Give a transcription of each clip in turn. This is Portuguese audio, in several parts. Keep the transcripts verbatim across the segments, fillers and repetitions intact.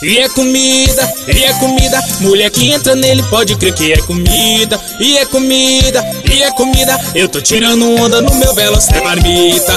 E é comida, e é comida. Mulher que entra nele pode crer que é comida. E é comida, e é comida. Eu tô tirando onda no meu Veloster Marmita.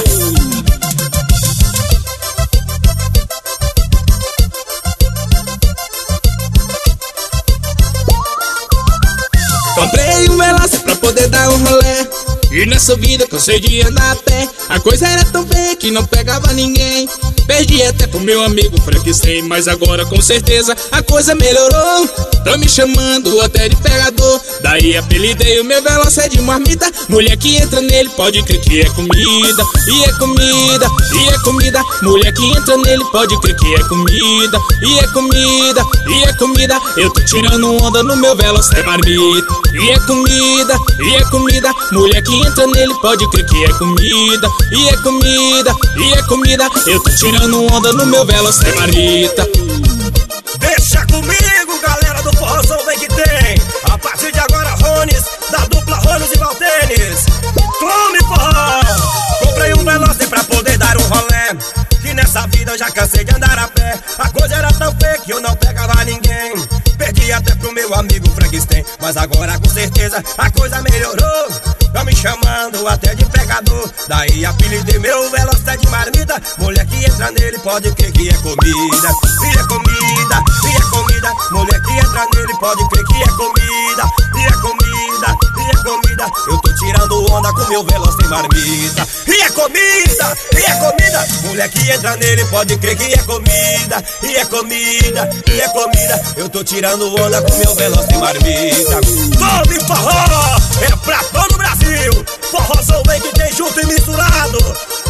Comprei um Veloster pra poder dar um rolê. E nessa vida cansei de andar a pé. A coisa era tão feia que não pegava ninguém. Perdi até pro meu amigo Frankenstein, mas agora com certeza a coisa melhorou. Tão me chamando até de pegador, daí apelidei o meu Veloster de Marmita. Mulher que entra nele pode crer que é comida. E é comida, e é comida. Mulher que entra nele pode crer que é comida. E é comida, e é comida. Eu tô tirando onda no meu Veloster Marmita. E é comida, e é comida. Mulher que entra nele pode crer que é comida. E é comida, e é comida. Eu tô tirando onda no meu Veloster Marmita. Deixa comigo, galera do forrozão, vem que tem. A partir de agora, Rones, da dupla Rones e Valtênis. Tome forró. Comprei um Veloster pra poder dar um rolé. Que nessa vida eu já cansei de andar a pé. A coisa era tão feia que eu não pegava ninguém. Perdi até pro meu amigo Frankenstein, mas agora com certeza a coisa melhorou. Tão me chamando até de pegador, daí apelidei meu Veloster de Marmita. Mulher que entra nele pode crer que é comida. E é comida, e é comida. Mulher que entra nele pode crer que é comida. E é comida, e é comida. Eu tô tirando onda com meu Veloster Marmita. E é comida, e é comida. Mulher que entra nele pode crer que é comida. E é comida, e é comida. Eu tô tirando onda com meu Veloster Marmita. Tome forró, é pra todo o Brasil. Forrozão vem que tem junto e misturado.